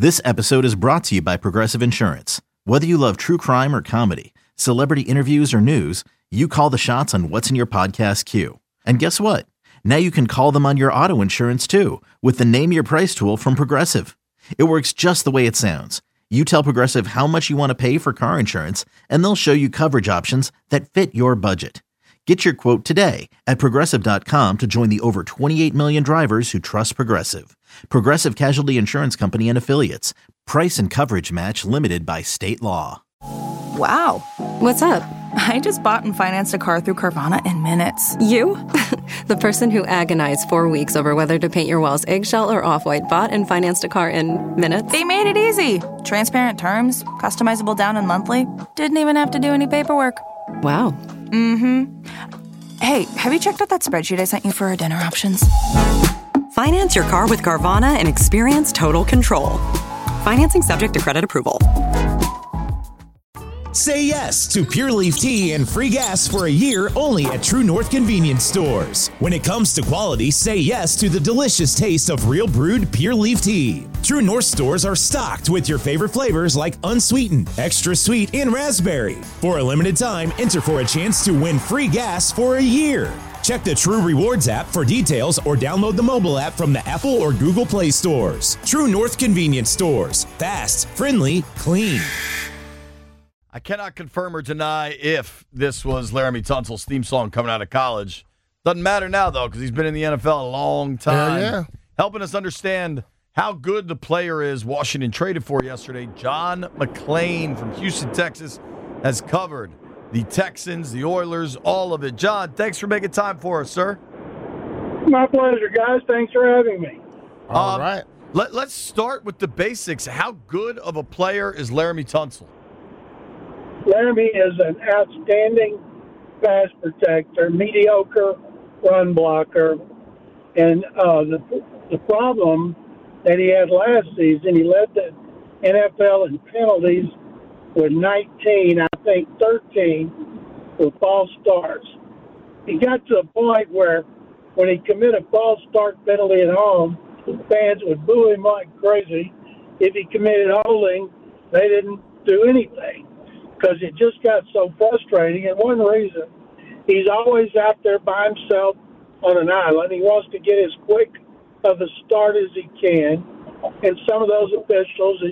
This episode is brought to you by Progressive Insurance. Whether you love true crime or comedy, celebrity interviews or news, you call the shots on what's in your podcast queue. And guess what? Now you can call them on your auto insurance too with the Name Your Price tool from Progressive. It works just the way it sounds. You tell Progressive how much you want to pay for car insurance, and they'll show you coverage options that fit your budget. Get your quote today at Progressive.com to join the over 28 million drivers who trust Progressive. Progressive Casualty Insurance Company and Affiliates. Price and coverage match limited by state law. Wow. What's up? I just bought and financed a car through Carvana in minutes. You? The person who agonized 4 weeks over whether to paint your walls eggshell or off-white bought and financed a car in minutes? They made it easy. Transparent terms, customizable down and monthly. Didn't even have to do any paperwork. Wow. Mm-hmm. Hey, have you checked out that spreadsheet I sent you for our dinner options? Finance your car with Carvana and experience total control. Financing subject to credit approval. Say yes to Pure Leaf Tea and free gas for a year only at True North Convenience Stores. When it comes to quality, say yes to the delicious taste of real brewed Pure Leaf Tea. True North stores are stocked with your favorite flavors like unsweetened, extra sweet, and raspberry. For a limited time, enter for a chance to win free gas for a year. Check the True Rewards app for details or download the mobile app from the Apple or Google Play stores. True North Convenience Stores. Fast, friendly, clean. I cannot confirm or deny if this was Laremy Tunsil's theme song coming out of college. Doesn't matter now, though, because he's been in the NFL a long time. Yeah. Helping us understand how good the player is Washington traded for yesterday. John McClain from Houston, Texas, has covered the Texans, the Oilers, all of it. John, thanks for making time for us, sir. My pleasure, guys. Thanks for having me. All right. Let's start with the basics. How good of a player is Laremy Tunsil? Laremy is an outstanding pass protector, mediocre run blocker, and the problem that he had last season, he led the NFL in penalties with 19, I think 13 for false starts. He got to a point where when he committed a false start penalty at home, fans would boo him like crazy. If he committed holding, they didn't do anything, because it just got so frustrating. And one reason, he's always out there by himself on an island. He wants to get as quick of a start as he can. And some of those officials,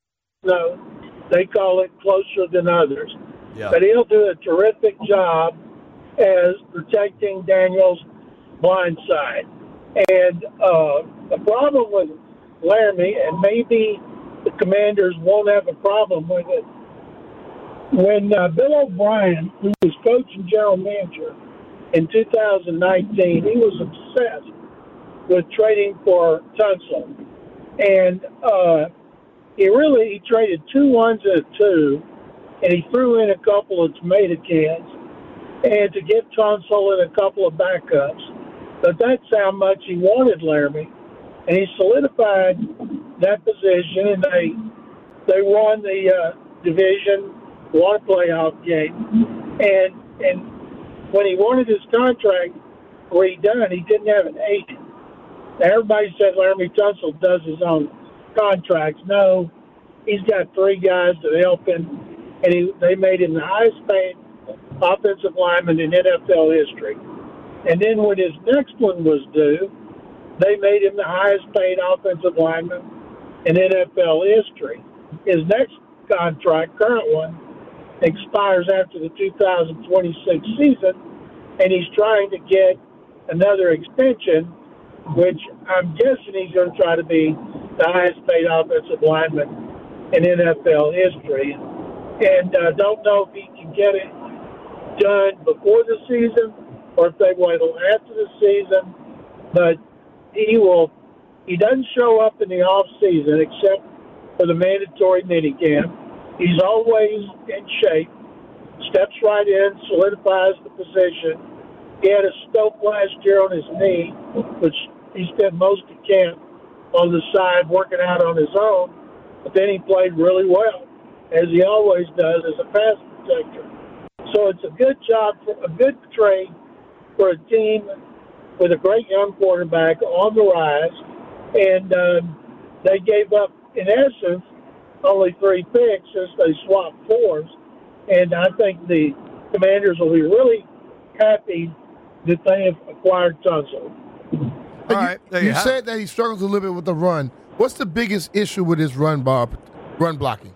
they call it closer than others. Yeah. But he'll do a terrific job as protecting Daniel's blind side. And the problem with Laremy, and maybe the Commanders won't have a problem with it, when Bill O'Brien, who was coach and general manager in 2019, he was obsessed with trading for Tunsil. And he traded 2 1s and a 2, and he threw in a couple of tomato cans and to get Tunsil and a couple of backups. But that's how much he wanted Laremy. And he solidified that position, and they won the division, won a playoff game. And when he wanted his contract redone, he didn't have an agent. Now, everybody said Laremy Tunsil does his own contracts. No, he's got 3 guys that help him, and they made him the highest paid offensive lineman in NFL history. And then when his next one was due, they made him the highest paid offensive lineman in NFL history. His next contract, current one, expires after the 2026 season, and he's trying to get another extension, which I'm guessing he's going to try to be the highest paid offensive lineman in NFL history. And don't know if he can get it done before the season or if they wait till after the season, but he doesn't show up in the off season except for the mandatory minicamp. He's always in shape, steps right in, solidifies the position. He had a scope last year on his knee, which he spent most of camp on the side working out on his own, but then he played really well, as he always does as a pass protector. So it's a good job, a good trade for a team with a great young quarterback on the rise, and they gave up in essence, only 3 picks since they swapped 4s. And I think the Commanders will be really happy that they have acquired Tunsil. All right. You said that he struggles a little bit with the run. What's the biggest issue with his run blocking?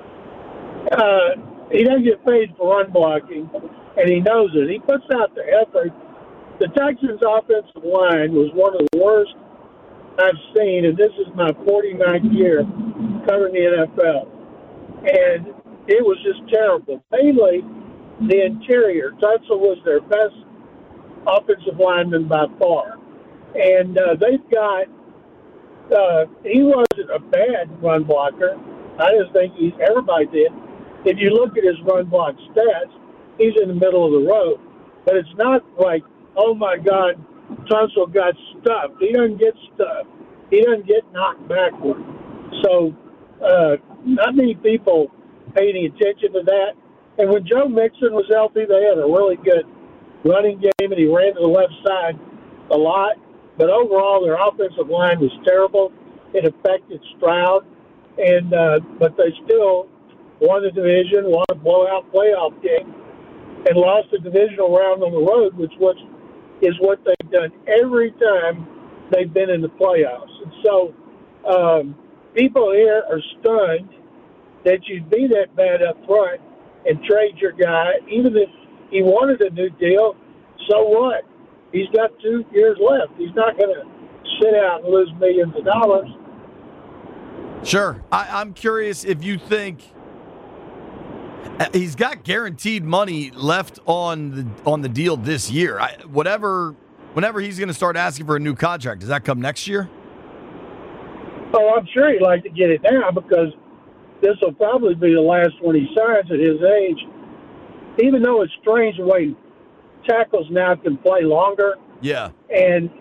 He doesn't get paid for run blocking, and he knows it. He puts out the effort. The Texans' offensive line was one of the worst I've seen, and this is my 49th year covering the NFL. And it was just terrible. Mainly the interior. Tunsil was their best offensive lineman by far. And they've got he wasn't a bad run blocker. I just think everybody did. If you look at his run block stats, he's in the middle of the road. But it's not like, oh, my God, Tunsil got stuffed. He doesn't get stuffed. He doesn't get knocked backward. So not many people pay any attention to that. And when Joe Mixon was healthy, they had a really good running game, and he ran to the left side a lot. But overall, their offensive line was terrible. It affected Stroud, and but they still won the division, won a blowout playoff game, and lost the divisional round on the road, which is what they've done every time they've been in the playoffs. And so people here are stunned that you'd be that bad up front and trade your guy, even if he wanted a new deal. So what? He's got 2 years left. He's not going to sit out and lose millions of dollars. Sure. I'm curious if you think he's got guaranteed money left on the deal this year. Whenever he's going to start asking for a new contract, does that come next year? Oh, I'm sure he'd like to get it now because this will probably be the last one he signs at his age. Even though it's strange the way tackles now can play longer. Yeah. And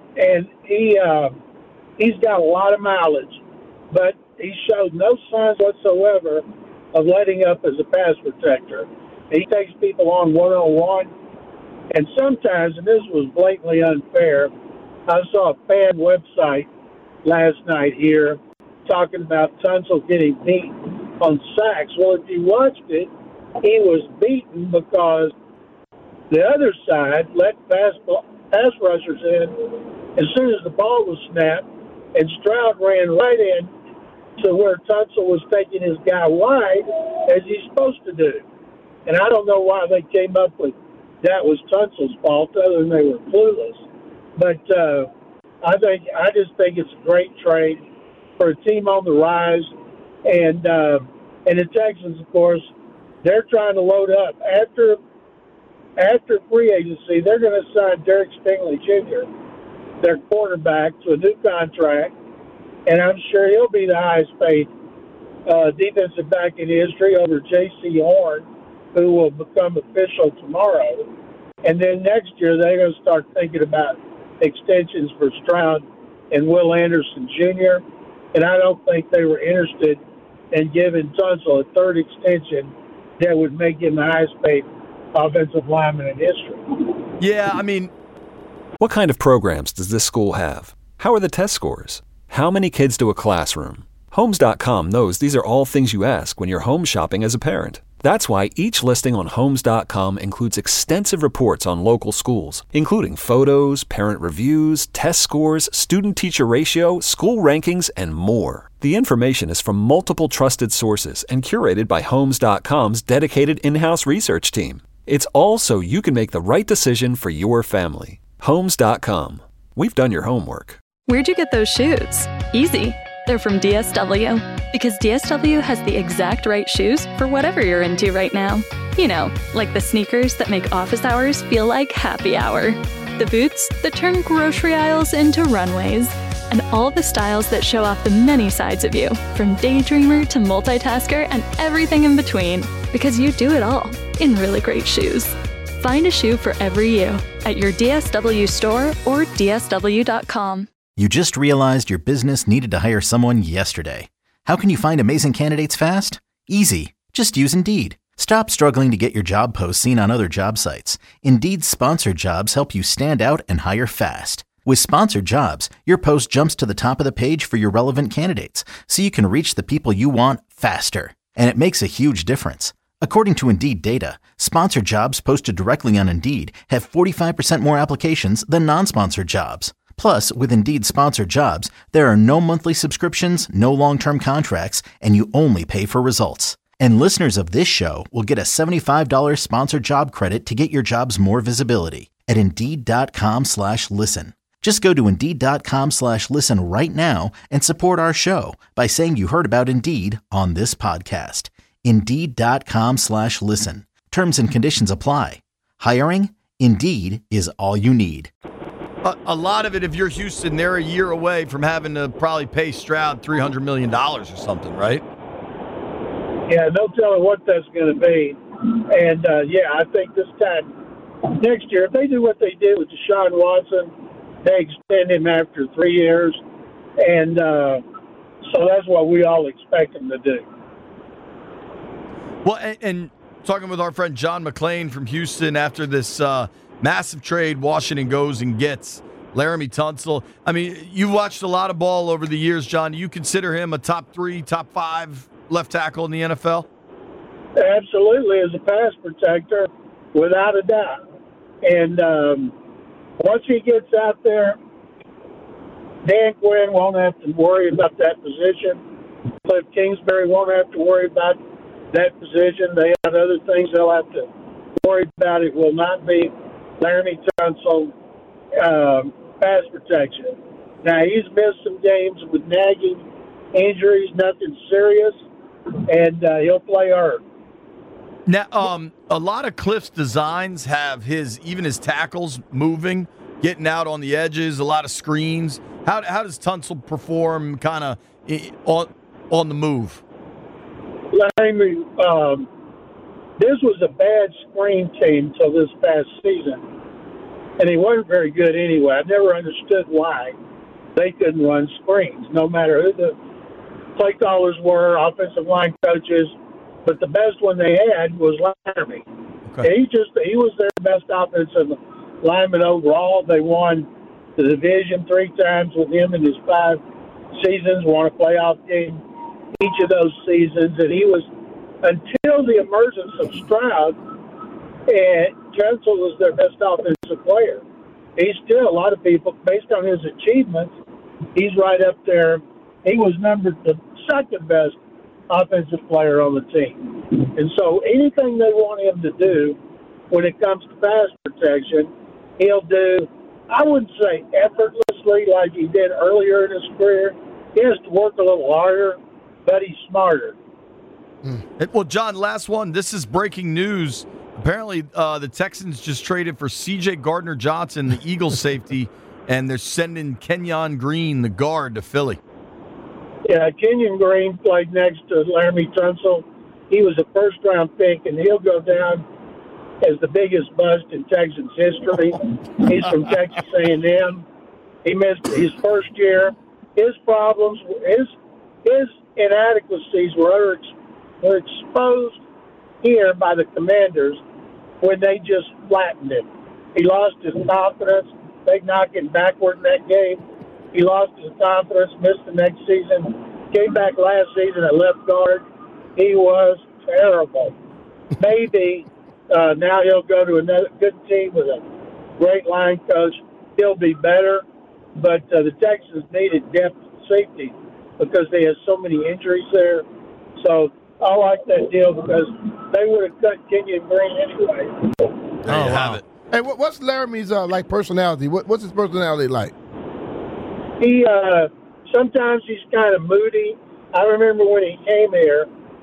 he's got a lot of mileage, but he showed no signs whatsoever of letting up as a pass protector. He takes people on one-on-one, and sometimes, and this was blatantly unfair, I saw a fan website last night here talking about Tunsil getting beat on sacks. Well, if you watched it, he was beaten because the other side let pass rushers in as soon as the ball was snapped, and Stroud ran right in to where Tunsil was taking his guy wide, as he's supposed to do. And I don't know why they came up with that was Tunsil's fault, other than they were clueless. But I just think it's a great trade for a team on the rise. And the Texans, of course, they're trying to load up. After free agency, they're going to sign Derek Stingley Jr., their quarterback, to a new contract. And I'm sure he'll be the highest paid defensive back in history over J.C. Horn, who will become official tomorrow. And then next year, they're going to start thinking about extensions for Stroud and Will Anderson Jr. And I don't think they were interested in giving Tunsil a third extension that would make him the highest paid offensive lineman in history. Yeah, I mean, what kind of programs does this school have? How are the test scores? How many kids do a classroom? Homes.com knows these are all things you ask when you're home shopping as a parent. That's why each listing on Homes.com includes extensive reports on local schools, including photos, parent reviews, test scores, student-teacher ratio, school rankings, and more. The information is from multiple trusted sources and curated by Homes.com's dedicated in-house research team. It's all so you can make the right decision for your family. Homes.com. We've done your homework. Where'd you get those shoes? Easy. They're from DSW. Because DSW has the exact right shoes for whatever you're into right now. You know, like the sneakers that make office hours feel like happy hour. The boots that turn grocery aisles into runways. And all the styles that show off the many sides of you, from daydreamer to multitasker and everything in between. Because you do it all in really great shoes. Find a shoe for every you at your DSW store or DSW.com. You just realized your business needed to hire someone yesterday. How can you find amazing candidates fast? Easy. Just use Indeed. Stop struggling to get your job posts seen on other job sites. Indeed's sponsored jobs help you stand out and hire fast. With Sponsored Jobs, your post jumps to the top of the page for your relevant candidates, so you can reach the people you want faster. And it makes a huge difference. According to Indeed data, sponsored jobs posted directly on Indeed have 45% more applications than non-sponsored jobs. Plus, with Indeed Sponsored Jobs, there are no monthly subscriptions, no long-term contracts, and you only pay for results. And listeners of this show will get a $75 sponsored job credit to get your jobs more visibility at Indeed.com/listen. Just go to Indeed.com/listen right now and support our show by saying you heard about Indeed on this podcast. Indeed.com/listen. Terms and conditions apply. Hiring? Indeed is all you need. A lot of it, if you're Houston, they're a year away from having to probably pay Stroud $300 million or something, right? Yeah, no telling what that's going to be. And, I think this time next year, if they do what they did with Deshaun Watson, they extend him after 3 years. And so that's what we all expect them to do. Well, and talking with our friend John McClain from Houston after this massive trade, Washington goes and gets Laremy Tunsil. I mean, you've watched a lot of ball over the years, John. Do you consider him a top 3, top 5 left tackle in the NFL? Absolutely, as a pass protector, without a doubt. And once he gets out there, Dan Quinn won't have to worry about that position. Cliff Kingsbury won't have to worry about that position. They have other things they'll have to worry about. It will not be Laremy Tunsil pass protection. Now, he's missed some games with nagging injuries, nothing serious, and he'll play hard. Now, a lot of Cliff's designs have his tackles moving, getting out on the edges, a lot of screens. How does Tunsil perform kind of on the move? Laremy, this was a bad screen team till this past season, and he wasn't very good anyway. I never understood why they couldn't run screens, no matter who the play callers were, offensive line coaches. But the best one they had was Laremy. Okay. He was their best offensive lineman overall. They won the division 3 times with him in his 5 seasons, won a playoff game each of those seasons. And he was, until the emergence of Stroud, and Tunsil was their best offensive player. He's still, a lot of people, based on his achievements, he's right up there. He was numbered the second best offensive player on the team. And so anything they want him to do when it comes to pass protection, he'll do, I wouldn't say effortlessly like he did earlier in his career. He has to work a little harder, but he's smarter. Well, John, last one. This is breaking news. Apparently, the Texans just traded for C.J. Gardner-Johnson, the Eagles safety, and they're sending Kenyon Green, the guard, to Philly. Yeah, Kenyon Green played next to Laremy Tunsil. He was a first-round pick, and he'll go down as the biggest bust in Texans history. He's from Texas A&M. He missed his first year. His problems, his inadequacies were exposed here by the Commanders when they just flattened him. He lost his confidence. They knocked him backward in that game. He lost his confidence, missed the next season, came back last season at left guard. He was terrible. Maybe now he'll go to another good team with a great line coach. He'll be better, but the Texans needed depth and safety because they had so many injuries there. So I like that deal because they would have cut Kenyon Green anyway. There you have it. Hey, what's Laramy's personality? What's his personality like? He sometimes he's kind of moody. I remember when he came here,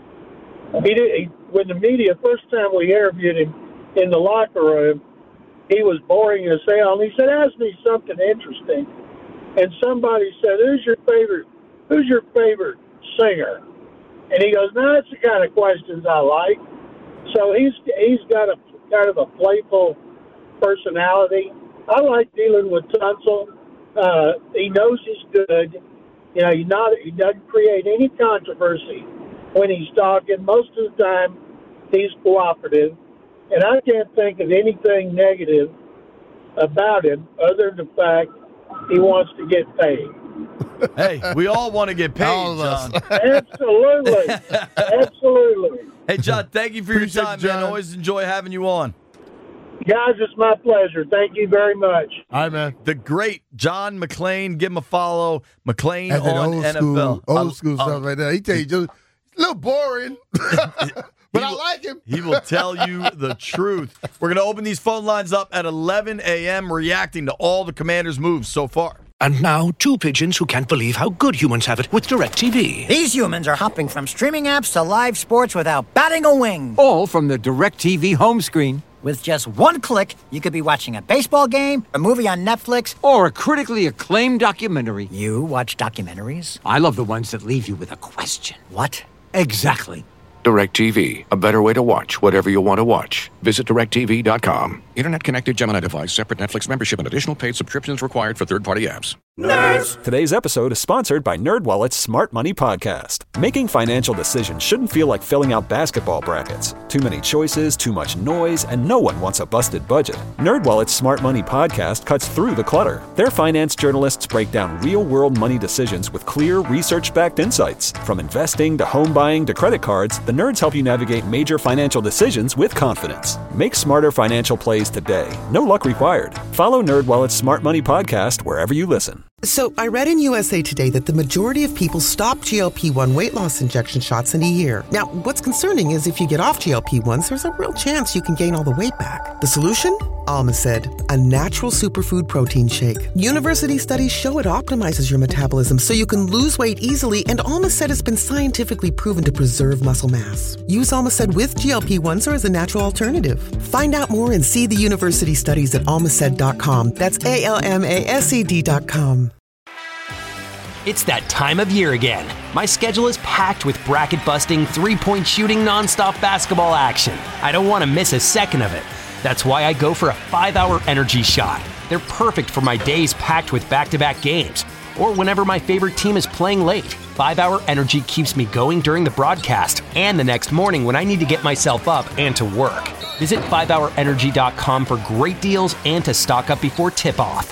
when the media, first time we interviewed him in the locker room, he was boring as hell. And he said, ask me something interesting. And somebody said, who's your favorite singer? And he goes, no, that's the kind of questions I like. So he's got a kind of a playful personality. I like dealing with Tunsil. He knows he's good. You know, he doesn't create any controversy when he's talking. Most of the time, he's cooperative. And I can't think of anything negative about him other than the fact he wants to get paid. Hey, we all want to get paid, John. Absolutely. Absolutely. Hey, John, thank you for Appreciate your time, you, man. John. Always enjoy having you on. Guys, it's my pleasure. Thank you very much. All right, man. The great John McClain. Give him a follow. McClain That's that on NFL. old school stuff right there. He tell you just a little boring, but I like him. He will tell you the truth. We're going to open these phone lines up at 11 a.m., reacting to all the Commanders' moves so far. And now, two pigeons who can't believe how good humans have it with DirecTV. These humans are hopping from streaming apps to live sports without batting a wing. All from the DirecTV home screen. With just one click, you could be watching a baseball game, a movie on Netflix, or a critically acclaimed documentary. You watch documentaries? I love the ones that leave you with a question. What? Exactly. DirecTV, a better way to watch whatever you want to watch. Visit DirecTV.com. Internet-connected Gemini device, separate Netflix membership, and additional paid subscriptions required for third-party apps. Nerds! Today's episode is sponsored by NerdWallet's Smart Money Podcast. Making financial decisions shouldn't feel like filling out basketball brackets. Too many choices, too much noise, and no one wants a busted budget. NerdWallet's Smart Money Podcast cuts through the clutter. Their finance journalists break down real-world money decisions with clear, research-backed insights. From investing to home buying to credit cards, the nerds help you navigate major financial decisions with confidence. Make smarter financial plays today. No luck required. Follow NerdWallet's Smart Money Podcast wherever you listen. So I read in USA Today that the majority of people stop GLP-1 weight loss injection shots in a year. Now, what's concerning is if you get off GLP-1s, there's a real chance you can gain all the weight back. The solution? Almacid, a natural superfood protein shake. University studies show it optimizes your metabolism so you can lose weight easily, and Almacid has been scientifically proven to preserve muscle mass. Use Almacid with GLP-1s or as a natural alternative. Find out more and see the university studies at almacid.com. That's ALMASED.com. It's that time of year again. My schedule is packed with bracket-busting, three-point shooting, nonstop basketball action. I don't want to miss a second of it. That's why I go for a 5-hour energy shot. They're perfect for my days packed with back-to-back games, or whenever my favorite team is playing late. 5-hour energy keeps me going during the broadcast and the next morning when I need to get myself up and to work. Visit 5hourenergy.com for great deals and to stock up before tip-off.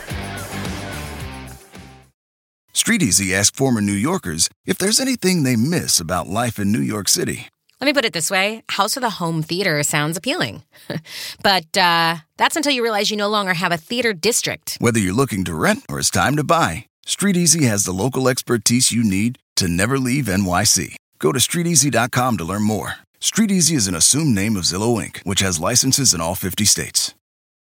StreetEasy asked former New Yorkers if there's anything they miss about life in New York City. Let me put it this way. House with a home theater sounds appealing. But that's until you realize you no longer have a theater district. Whether you're looking to rent or it's time to buy, StreetEasy has the local expertise you need to never leave NYC. Go to StreetEasy.com to learn more. StreetEasy is an assumed name of Zillow Inc., which has licenses in all 50 states.